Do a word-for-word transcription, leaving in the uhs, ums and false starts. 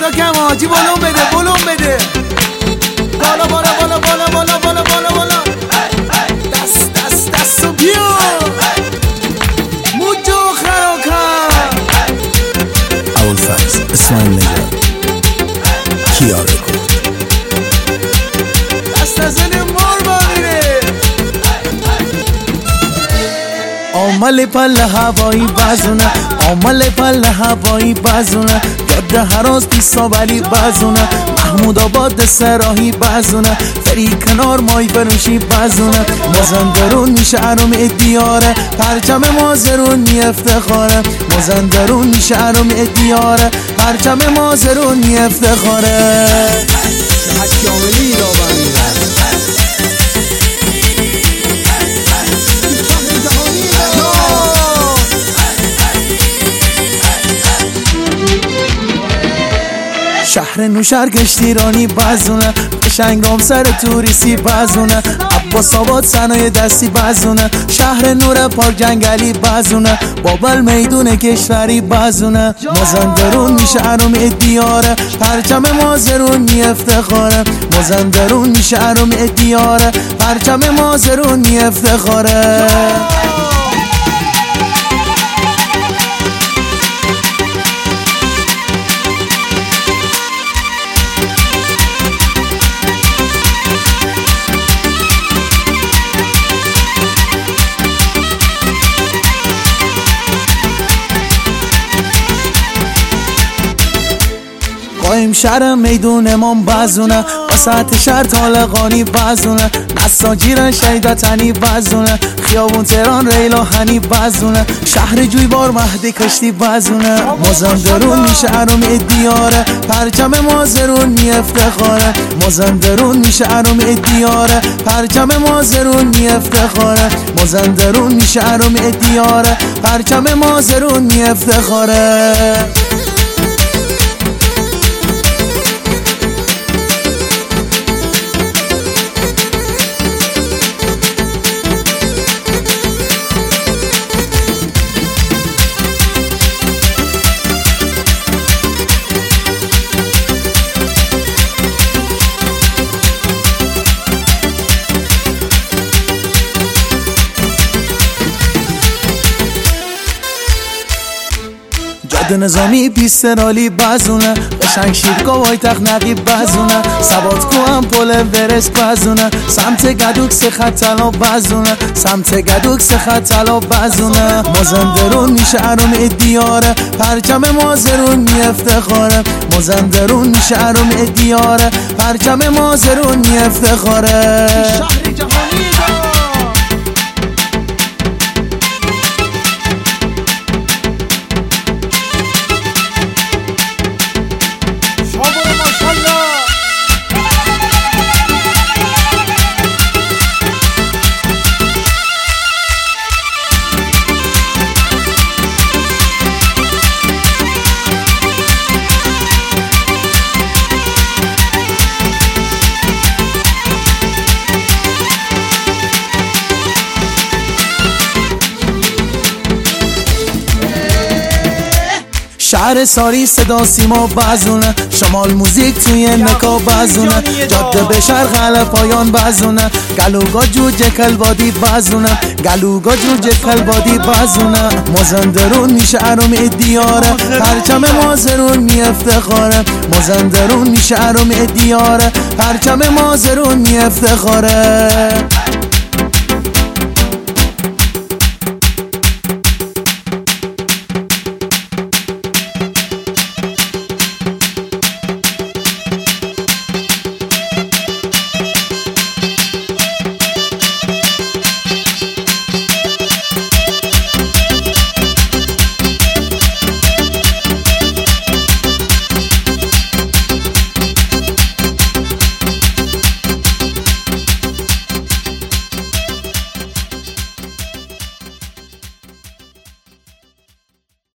صدا کم حاجی بلون بده بلون بده بالا بالا بالا بالا بالا بالا بالا بالا دست دست دست و بیا موجو خراکم اول فرز اسماعیل نژاد کیا بکن دست نزن مار باقیره آمل پل هوایی بزونه آمل پل هوایی بزونه جاده هراز پیسا ولی بزونه محمود آباد سراهی بزونه فری کنار مای بنوشی بزونه مازندرون میشه ارم دیاره پرچم مازرون می افتخاره مازندرون میشه ارم دیاره پرچم مازرون می افتخاره حکاملی را بمیرد شهر نوشهر گشتیرانی بزونه قشنگام سر توریستی بزونه عباس آباد صنایع دستی بزونه شهر نور پارک جنگلی بزونه بابل میدون کشوری بزونه مازندرون میشه ارم دیاره پرچم مازرون می افتخاره مازندرون میشه ارم دیاره پرچم مازرون می افتخاره قایم شهر میدون امام بزونه وسط شهر طالقانی بزونه نساجیرن شیدتنی بزونه خیابون تهران ریلاهنی بزونه شهر جویبار مهدی کشتی بزونه مازندرون میشه ارم دیاره پرچم مازرون می افتخاره مازندرون میشه ارم دیاره پرچم مازرون می افتخاره مازندرون میشه ارم دیاره پرچم مازرون می افتخاره جاده نظامی پیست رالی بزونه قشنگ شیرگاه وای تخنقی بزونه سواد کو هم پل ورس بزونه سمت گدوک سه خط طلا بزونه سمت گدوک سه خط طلا بزونه مازندرون میشه ارم دیاره پرچم مازرون می افتخاره مازندرون میشه ارم دیاره پرچم مازرون می افتخاره شهر جهانی شهر ساری صدا سیما بزونه شمال موزیک توی نکا بزونه جاده به شرق حل پایان بزونه گلوگا جوجه کلوادی بزونه گلوگا جوجه کلوادی بزونه مازندرون میشه ارم دیاره پرچم مازرون می افتخاره مازندرون میشه ارم دیاره پرچم مازرون می افتخاره